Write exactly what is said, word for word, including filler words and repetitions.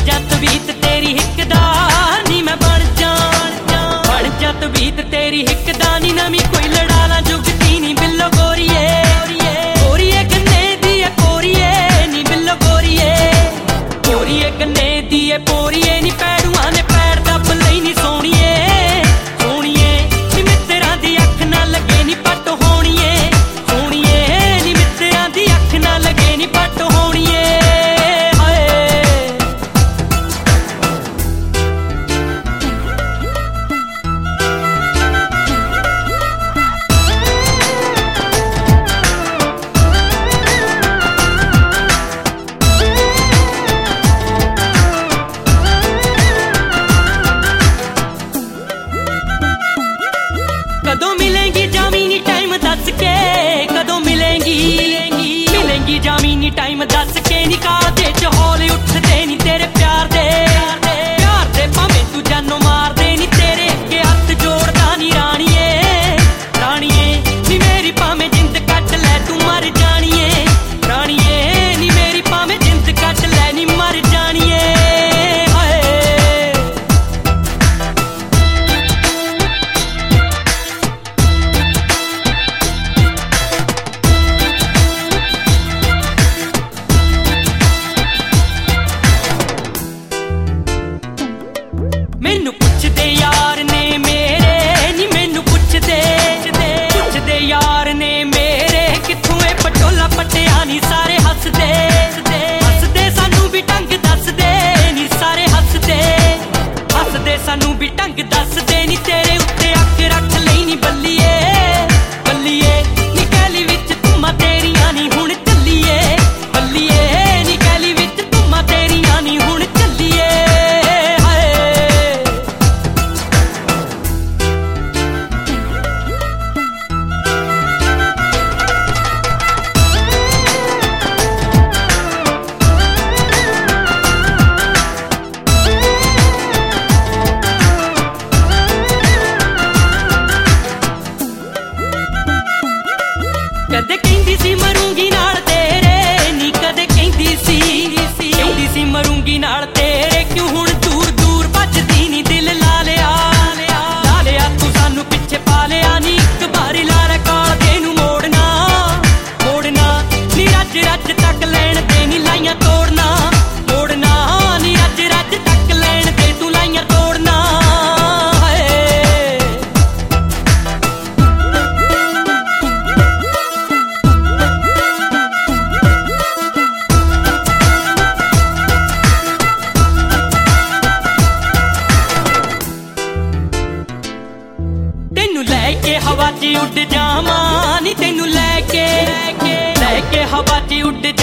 ਜਾ ਤਵੀਤ ਤੇਰੀ ਹਿੱਕ ਦਾ ਨੀ ਮੈਂ ਬਣ ਜਾ ਬਣ ਜਾ ਤਵੀਤ ਤੇਰੀ ਹਿੱਕ ਦਾ ਨੀ ਨਵੀਂ ਕੋਈ ਲੜਾ ਲਾ ਜੁਗਤੀ ਨੀ ਬਿੱਲੋ ਗੋਰੀਏ ਗੋਰੀਏ ਗੰਨੇ ਦੀ ਏ ਕੋਰੀਏ ਨੀ ਬਿੱਲੋ ਗੋਰੀਏ ਗੋਰੀਏ ਗੰਨੇ ਦੀ ਏ ਪੋਰੀਏ ਨੀ ਪੈੜੂਆਂ ਨੇ ਪੈਰ ਦੱਬ ਲਈ ਨੀ ਸੋਹਣੀਏ ਸੋਹਣੀਏ ਨੀ ਮਿੱਤਰਾਂ ਦੀ ਅੱਖ ਨਾ ਲੱਗੇ ਨੀ ਪੱਟ ਹੋਣੀਏ ਸੋਹਣੀਏ ਨੀ ਮਿੱਤਰਾਂ ਦੀ ਅੱਖ ਨਾ ਲੱਗੇ ਨੀ ਪੱਟ ਹੋਣੀਏ कदों मिलेंगी जामीनी टाइम दस के कदों मिलेंगी मिलेंगी जामीनी टाइम दस के निकाह दे च हौले उठदे नी तेरे प्यार दे प्यार दे भावें तू जानो मार दे नी तेरे अगे हथ जोड़दा नी राणीए राणीए नी मेरी भावें जिंद कट लै तू मर जाणीए राणीए नी मेरी भावें जिंद कट लै नी मर जाणीए मैनू पुछदे यार ने मेरे नी मैनू पुछदे पुछदे यार ने मेरे कित्थों ए पटोला पट्टिया नी सारे हसदे हसदे सानू भी ढंग दसदे नी सारे हसदे हसदे सानू भी ढंग दसदे नी तेरे उत्ते अख रख लई नी बल्लीए बल्लीए नी गली विच धुम्मां तेरियां नी हुण चलीए बल्लीए नी गली विच धुम्मां तेरियां नी हुण चलीए कदे कहंदी सी मरूंगी नाल तेरे नी कदे कहंदी सी कहंदी सी मरूंगी नाल तेरे क्यों हुण दूर दूर भजदी नी दिल ला लिया ला लिया तू सानू पिछे पा लिया नी इक बारी ला लै काल दे नू मोड़ना मोड़ना नी रज रज तक लैण दे नी लाइयां तोड़ना तोड़ना नी रज रज तक लैण दे तू लाइयां तोड़ना तेनू लैके हवा च उड़ जावां नी तेनू लैके लैके हवा च उड़